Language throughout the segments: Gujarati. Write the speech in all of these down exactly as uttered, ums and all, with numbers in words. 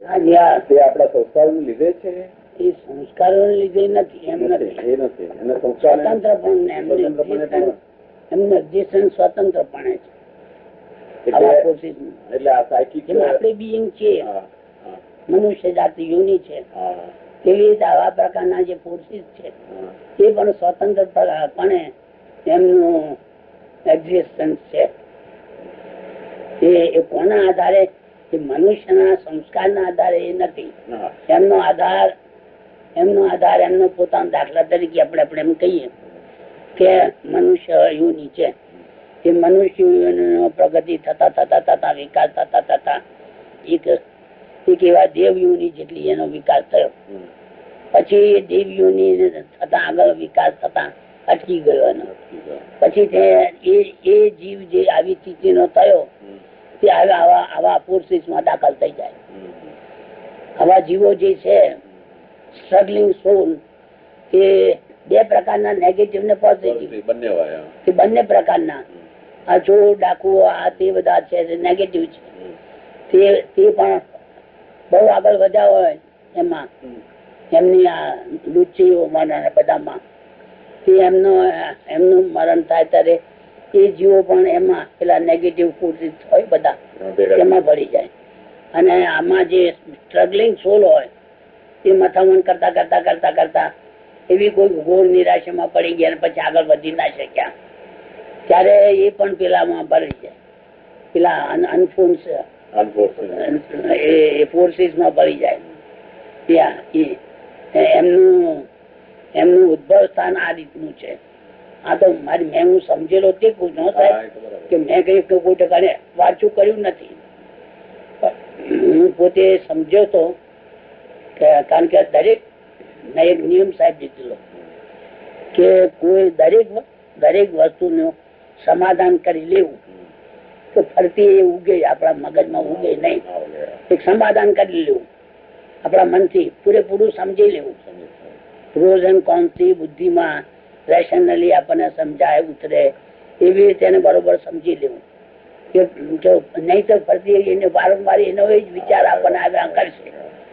આપણા સંસ્કારો લીધે છે. એ સંસ્કારો લીધે નથી, એમ નથી. એ નથી સ્વતંત્રપણે એમનું એક્ઝિસ્ટન્સ સ્વતંત્રપણે છે. એટલે આ સાયકિક આપણે બિંગ છીએ, મનુષ્ય જાતિ યુનિ છે, તેવી રીતે આવા પ્રકારના જે ફોર્સીસ છે તે પણ સ્વતંત્રપણે એમનું એક્ઝિસ્ટન્સ છે. એ કોના આધારે? મનુષ્યના સંસ્કારના આધારે એ નથી. એમનો આધાર એમનો આધાર એમનો પોતાનો દાખલા તરીકે આપણે આપણે એમ કહીએ કે મનુષ્ય યુની છે. એ મનુષ્ય યુની પ્રગતિ થતા થતા થતા વિકાસ થતા થતા એક એક એવા દેવ યુની જેટલી એનો વિકાસ થયો. પછી દેવ યુની થતા આગળ વિકાસ થતા અટકી ગયો એનો. પછી તે એ જીવ જે આવી સ્થિતિનો થયો તે આવા આવા ફોર્સીસ માં દાખલ થઈ જાય. આવા જીવો જે છે સ્ટ્રગલિંગ સોલ, તે બે પ્રકારના નેગેટિવ ને પોઝિટિવ બંને પ્રકારના. આ ચોર ડાકુ આ તે બધા છે નેગેટિવ છે, તે પણ બહુ આગળ વધ્યા હોય એમાં એમની આ લુચ્ચીઓ મરણ બધામાં તે એમનો એમનું મરણ થાય ત્યારે એ જીવો પણ એમાં પેલા નેગેટિવ ફોર્સીસ હોય બધા એમાં ભળી જાય. અને આમાં જે સ્ટ્રગલિંગ સોલ હોય એ મથામણ કરતા કરતા કરતા કરતા એવી કોઈ ઘોર નિરાશામાં પડી ગયા પછી આગળ વધી ના શક્યા ત્યારે એ પણ પેલામાં ભળી જાય, પેલા અનફોર્સ ફોર્સીસ માં ભળી જાય. ત્યાં એમનું એમનું ઉદ્ભવ સ્થાન આ રીતનું છે. આ તો મારી મેં હું સમજેલો તે પૂછો સાહેબ કે મેં કઈ કોઈ ટકાને વાંચું કર્યું નથી. હું પોતે સમજ્યો તો કારણ કે દરેક એક નિયમ સાહેબ દીધેલો કે કોઈ દરેક દરેક વસ્તુનું સમાધાન કરી લેવું તો ફરતી એ ઉગે આપણા મગજમાં ઉગે નહીં. એક સમાધાન કરી લેવું આપણા મનથી પૂરેપૂરું સમજી લેવું. પ્રોઝ એન્ડ કોન્સ થી બુદ્ધિમાં રેશનલી આપણને સમજાય ઉતરે એવી રીતે એને બરોબર સમજી લેવું. નહીં તો ફરતી એને વારંવાર એનો જ વિચાર આપણને આવ્યા કરશે.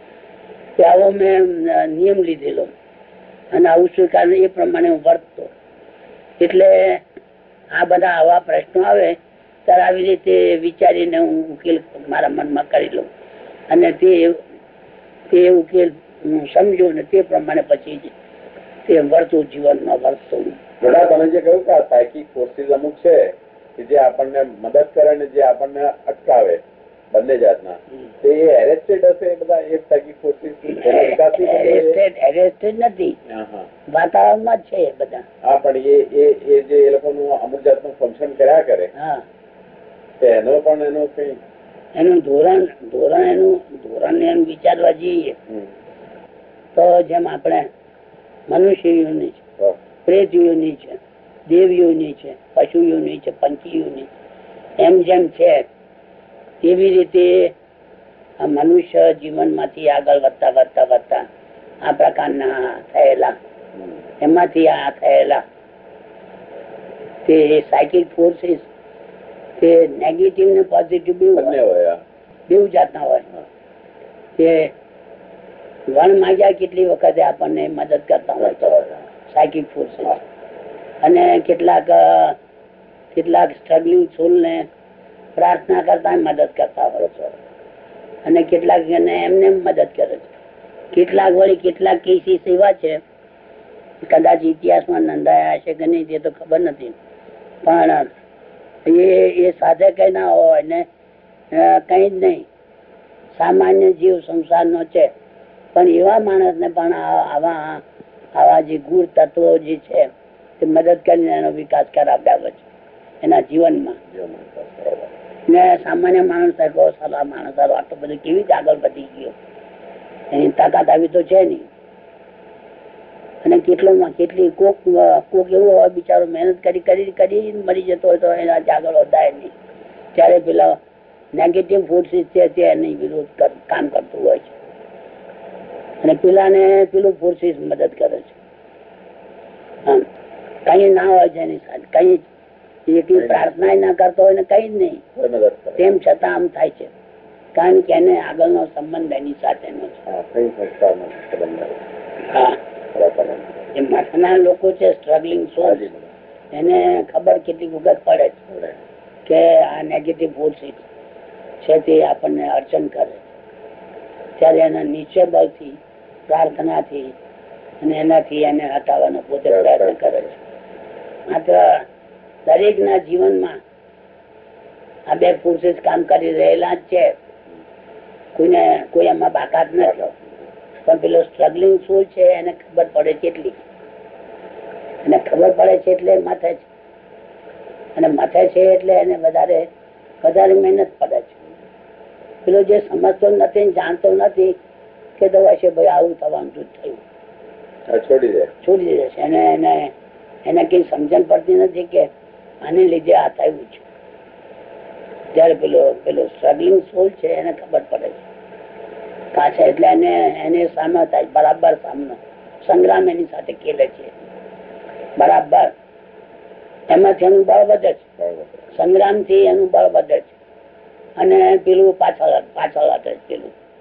આવો મેં નિયમ લીધેલો અને આવું સ્વીકાર એ પ્રમાણે હું વર્તતો. એટલે આ બધા આવા પ્રશ્નો આવે ત્યારે આવી રીતે વિચારીને હું ઉકેલ મારા મનમાં કરી લઉં અને તે તે ઉકેલ હું સમજુ ને તે પ્રમાણે પછી તે વર્તું જીવનમાં વર્તું. દાદા તમે જે કહ્યું કે આ સાયકિક ફોર્સીસ અમુક છે કે જે આપણને મદદ કરે ને જે આપણને અટકાવે બંને જાતના, તે એરેસ્ટેડ હશે બધા એ સાયકિક ફોર્સીસ એરેસ્ટેડ નથી, વાતાવરણમાં જ છે બધા. હા પણ એ એ જે એ લોકોનું અમુક જાતનું ફંક્શન કર્યા કરે એનો પણ એનો કઈ એનું ધોરણ ધોરણ એનું ધોરણ એનું વિચારવા જઈએ તો જેમ આપણે મનુષ્ય યોની છે, પ્રેત યોની છે, દેવ યોની છે, પશુ યોની છે, પંચી યોની એમ જેમ છે તેવી રીતે આ મનુષ્ય જીવન માંથી આગળ વધતા વધતા વધતા આ પ્રકારના થયેલા એમાંથી આ થયેલા તે સાયકિક ફોર્સીસ તે નેગેટિવ ને પોઝિટિવ બેઉ જાતના હોય. તે વણ માગ્યા કેટલી વખતે આપણને મદદ કરતા હોય તો સાયકિક ફોર્સીસ, અને કેટલાક કેટલાક સ્ટ્રગલિંગ સોલ ને પ્રાર્થના કરતા મદદ કરતા હોય છે અને કેટલાક એમને મદદ કરે છે. કેટલાક વળી કેટલાક કેસીસ એવા છે કદાચ ઇતિહાસમાં નોંધાયા હશે કે નહીં તે તો ખબર નથી, પણ એ એ સાથે કઈ ના હોય ને કઈ જ નહીં, સામાન્ય જીવ સંસારનો છે પણ એવા માણસ ને પણ આવા આવા જે ગુણ તત્વો જે છે તે મદદ કરીને એનો વિકાસ કરાવડાવે છે એના જીવનમાં. ને સામાન્ય માણસ સાલા માણસ આટલો બધું કેવી રીતે આગળ વધી ગયો એની તાકાત આવી તો છે નહીં. અને કેટલો કેટલી કોક કોક એવો હોય બિચારો મહેનત કરી કરી કરી મરી જતો હોય તો એના આગળ વધાય નહીં, ત્યારે પેલા નેગેટિવ ફોર્સીસ છે તે એની વિરોધ કામ કરતું હોય છે અને પેલા ને પેલું ફોર્સીસ મદદ કરે છે. કઈ ના હોય છે એની સાથે કઈ એકલી પ્રાર્થના ના કરતો હોય ને કઈ જ નહીં, તેમ છતાં આમ થાય છે. કારણ કે એને આગળનો સંબંધ એની સાથેનો છે. હા, કઈ સંસ્થાનો સંબંધ આવે? હા, બરાબર. એ મઠના લોકો છે સ્ટ્રગલિંગ સોલ, એને ખબર કેટલી વખત પડે છે કે આ નેગેટિવ ફોર્સિસ છે તે આપણને અડચણ કરે, ત્યારે એના નીચે બળથી, પ્રાર્થનાથી અને એનાથી એને હટાવવાનો પોતે પ્રયત્ન કરે છે. માત્ર દરેક ના જીવનમાં આ બે ફોર્સિસ કામ કરી રહેલા જ છે, કોઈને કોઈ એમાં બાકાત નથી. પણ પેલો સ્ટ્રગલિંગ સોલ છે એને ખબર પડે છે એટલી, એને ખબર પડે છે એટલે મથે છે, અને મથે છે એટલે એને વધારે વધારે મહેનત પડે છે. પેલો જે સમજતો નથી, જાણતો નથી કે તો હશે ભાઈ આવું થવાનું શું થયું, છોડી દે છોડી દે છે. એને એને એને કઈ સમજણ પડતી નથી કે આને લીધે આ થયું છે. જયારે પેલો પેલો સ્ટ્રગલિંગ સોલ છે એને ખબર પડે છે પાછા, એટલે એને એને સામનો થાય, બરાબર સામનો સંગ્રામ એની સાથે ખેલે છે બરાબર. એમાંથી એનું બળ વધે છે, સંગ્રામ થી એનું બળ વધે છે, અને પેલું પાછળ પાછળ હટે પેલું